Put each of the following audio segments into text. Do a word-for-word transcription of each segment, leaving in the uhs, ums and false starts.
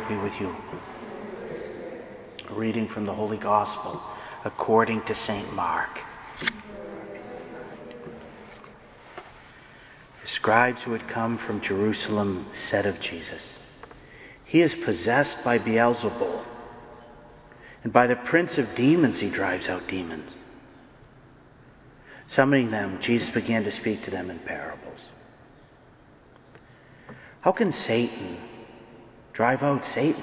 Lord be with you. A reading from the Holy Gospel according to Saint Mark. The scribes who had come from Jerusalem said of Jesus, "He is possessed by Beelzebul, and by the prince of demons he drives out demons." Summoning them, Jesus began to speak to them in parables. How can Satan drive out Satan?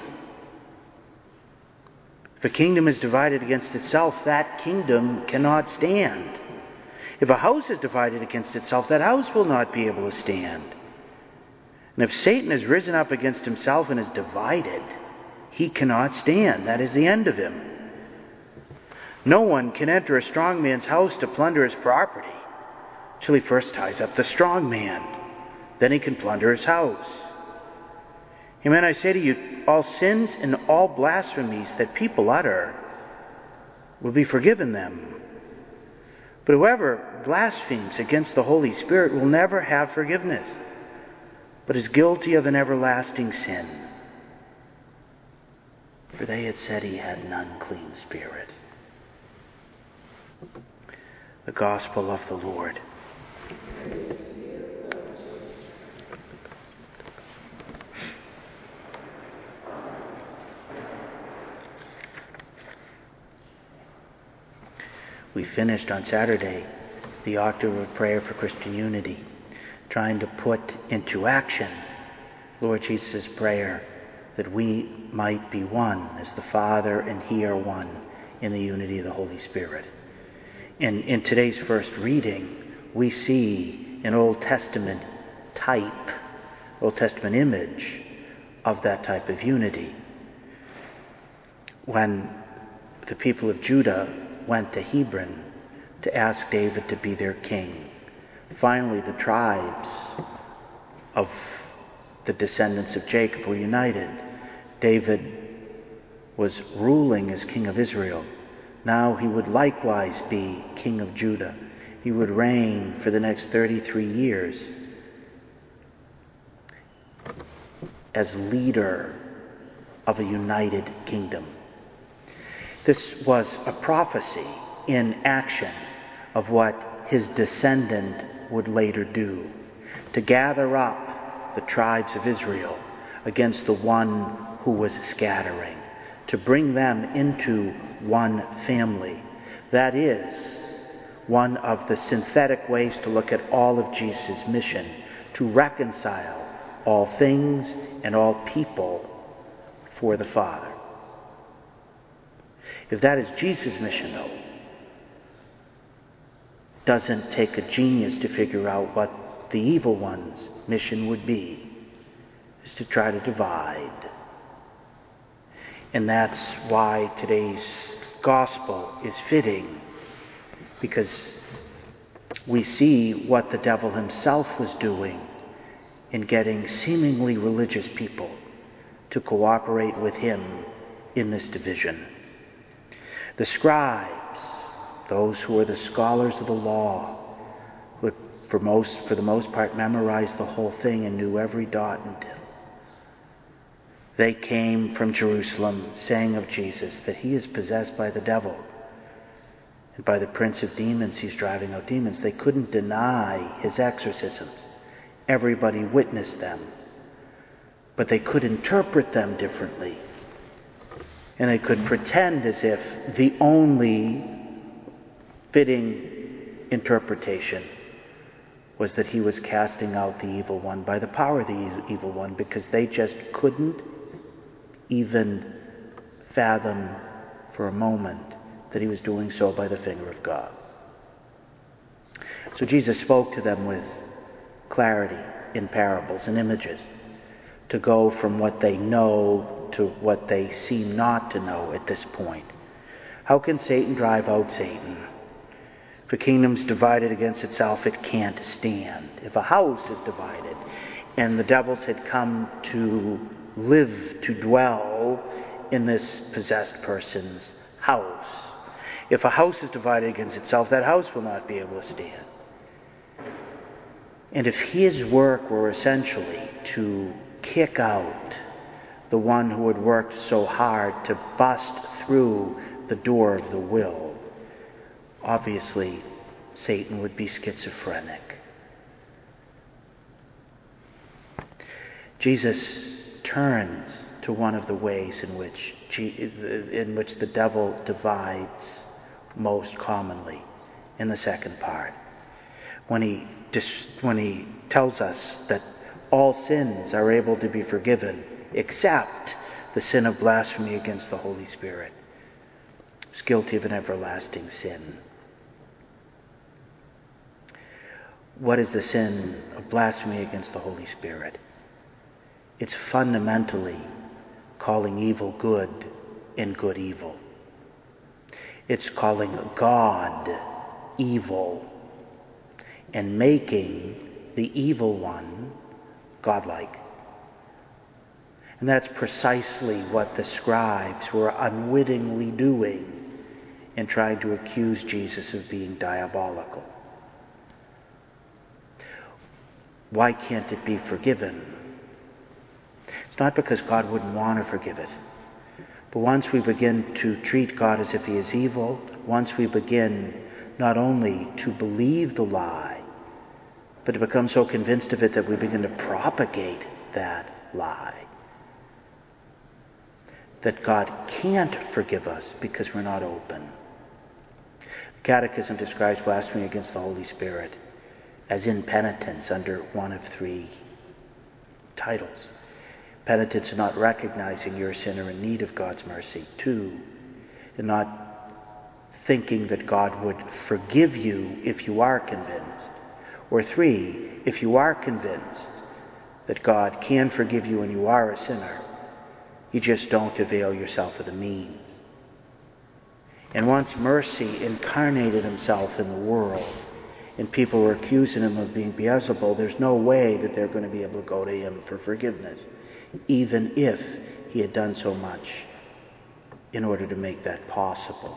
If a kingdom is divided against itself, that kingdom cannot stand. If a house is divided against itself, that house will not be able to stand. And if Satan has risen up against himself and is divided, he cannot stand. That is the end of him. No one can enter a strong man's house to plunder his property till he first ties up the strong man. Then he can plunder his house. Amen, I say to you, all sins and all blasphemies that people utter will be forgiven them. But whoever blasphemes against the Holy Spirit will never have forgiveness, but is guilty of an everlasting sin. For they had said he had an unclean spirit. The Gospel of the Lord. We finished on Saturday the octave of prayer for Christian unity, trying to put into action Lord Jesus' prayer that we might be one as the Father and He are one in the unity of the Holy Spirit. In, in today's first reading, we see an Old Testament type, Old Testament image of that type of unity. When the people of Judah went to Hebron to ask David to be their king, finally the tribes of the descendants of Jacob were united. David was ruling as king of Israel. Now he would likewise be king of Judah. He would reign for the next thirty-three years as leader of a united kingdom. This was a prophecy in action of what his descendant would later do, to gather up the tribes of Israel against the one who was scattering, to bring them into one family. That is one of the synthetic ways to look at all of Jesus' mission, to reconcile all things and all people for the Father. If that is Jesus' mission, though, it doesn't take a genius to figure out what the evil one's mission would be, is to try to divide. And that's why today's gospel is fitting, because we see what the devil himself was doing in getting seemingly religious people to cooperate with him in this division. The scribes, those who are the scholars of the law, who for most, for the most part memorized the whole thing and knew every dot and tittle, they came from Jerusalem saying of Jesus that he is possessed by the devil, and by the prince of demons he's driving out demons. They couldn't deny his exorcisms. Everybody witnessed them, but they could interpret them differently. And they could pretend as if the only fitting interpretation was that he was casting out the evil one by the power of the evil one, because they just couldn't even fathom for a moment that he was doing so by the finger of God. So Jesus spoke to them with clarity in parables and images, to go from what they know to what they seem not to know at this point. How can Satan drive out Satan? If a kingdom's divided against itself, it can't stand. If a house is divided, and the devils had come to live, to dwell in this possessed person's house, if a house is divided against itself, that house will not be able to stand. And if his work were essentially to kick out the one who had worked so hard to bust through the door of the will, obviously Satan would be schizophrenic. Jesus turns to one of the ways in which in which the devil divides most commonly in the second part, when he when he tells us that all sins are able to be forgiven except the sin of blasphemy against the Holy Spirit. Is guilty of an everlasting sin. What is the sin of blasphemy against the Holy Spirit? It's fundamentally calling evil good and good evil. It's calling God evil and making the evil one godlike. And that's precisely what the scribes were unwittingly doing in trying to accuse Jesus of being diabolical. Why can't it be forgiven? It's not because God wouldn't want to forgive it. But once we begin to treat God as if he is evil, once we begin not only to believe the lie, but to become so convinced of it that we begin to propagate that lie, that God can't forgive us because we're not open. The Catechism describes blasphemy against the Holy Spirit as impenitence under one of three titles. Penitence in not recognizing you're a sinner in need of God's mercy. Two, in not thinking that God would forgive you if you are convinced. Or three, if you are convinced that God can forgive you and you are a sinner, you just don't avail yourself of the means. And once mercy incarnated himself in the world, and people were accusing him of being Beelzebul, there's no way that they're going to be able to go to him for forgiveness, even if he had done so much in order to make that possible.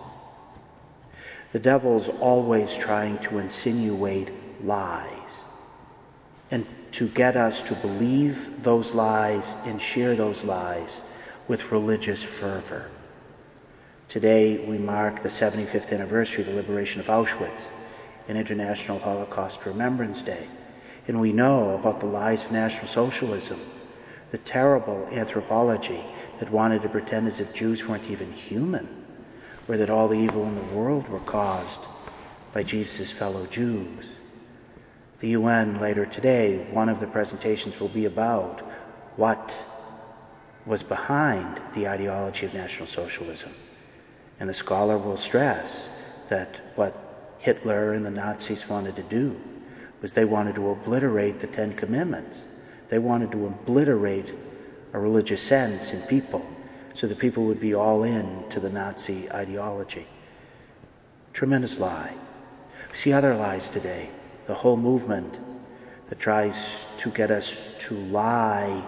The devil's always trying to insinuate lies and to get us to believe those lies and share those lies with religious fervor. Today we mark the seventy-fifth anniversary of the liberation of Auschwitz, an International Holocaust Remembrance Day. And we know about the lies of National Socialism, the terrible anthropology that wanted to pretend as if Jews weren't even human, or that all the evil in the world were caused by Jesus' fellow Jews. The U N later today, one of the presentations will be about what was behind the ideology of National Socialism. And the scholar will stress that what Hitler and the Nazis wanted to do was they wanted to obliterate the Ten Commandments. They wanted to obliterate a religious sense in people so that people would be all in to the Nazi ideology. Tremendous lie. We see other lies today. The whole movement that tries to get us to lie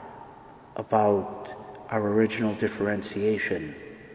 about our original differentiation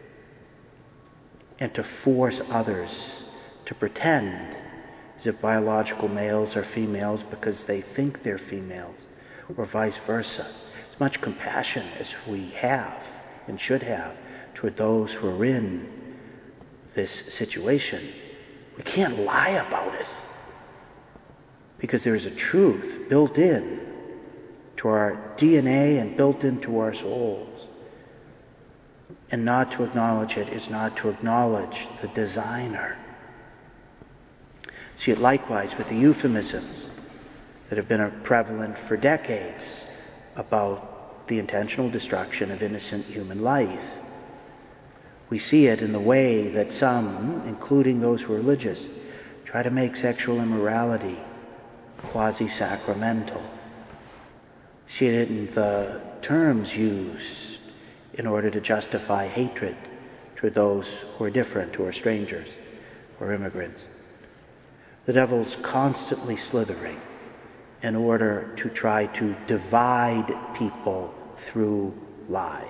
and to force others to pretend as if biological males are females because they think they're females, or vice versa. As much compassion as we have and should have toward those who are in this situation, we can't lie about it, because there is a truth built in to our D N A and built into our souls. And not to acknowledge it is not to acknowledge the designer. See it likewise with the euphemisms that have been prevalent for decades about the intentional destruction of innocent human life. We see it in the way that some, including those who are religious, try to make sexual immorality quasi-sacramental. See it in the terms used in order to justify hatred toward those who are different, who are strangers, or immigrants. The devil's constantly slithering in order to try to divide people through lies.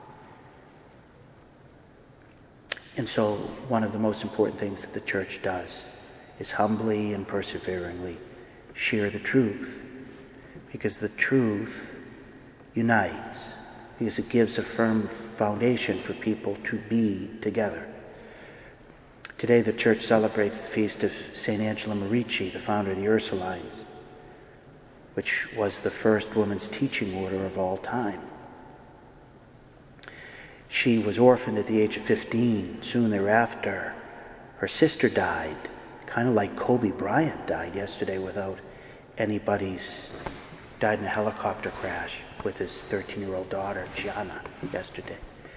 And so one of the most important things that the church does is humbly and perseveringly share the truth, because the truth unites because it gives a firm foundation for people to be together. Today the Church celebrates the feast of Saint Angela Merici, the founder of the Ursulines, which was the first women's teaching order of all time. She was orphaned at the age of fifteen. Soon thereafter, her sister died, kind of like Kobe Bryant died yesterday without anybody's, died in a helicopter crash with his thirteen-year-old daughter, Gianna, yesterday.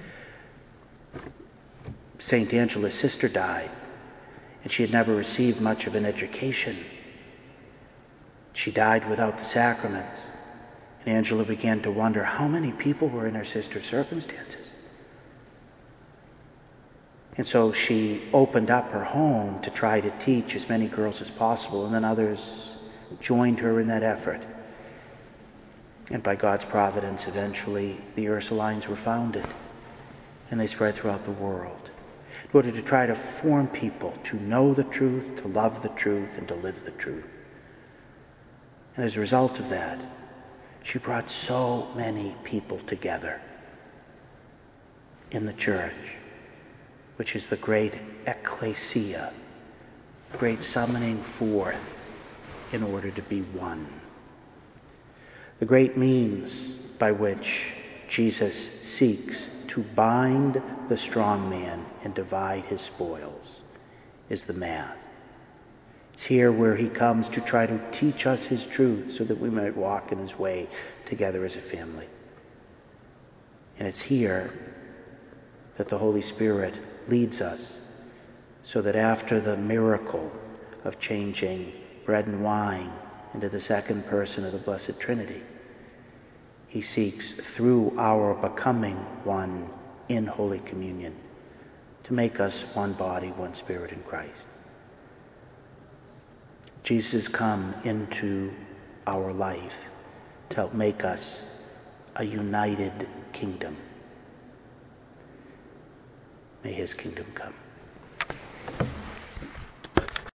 Saint Angela's sister died, and she had never received much of an education. She died without the sacraments, and Angela began to wonder how many people were in her sister's circumstances. And so she opened up her home to try to teach as many girls as possible, and then others joined her in that effort. And by God's providence, eventually the Ursulines were founded, and they spread throughout the world in order to try to form people to know the truth, to love the truth, and to live the truth. And as a result of that, she brought so many people together in the church, which is the great ecclesia, the great summoning forth in order to be one. The great means by which Jesus seeks to bind the strong man and divide his spoils is the Mass. It's here where he comes to try to teach us his truth so that we might walk in his way together as a family. And it's here that the Holy Spirit leads us so that after the miracle of changing bread and wine into the second person of the Blessed Trinity, he seeks through our becoming one in Holy Communion to make us one body, one spirit in Christ. Jesus come into our life to help make us a united kingdom. May his kingdom come.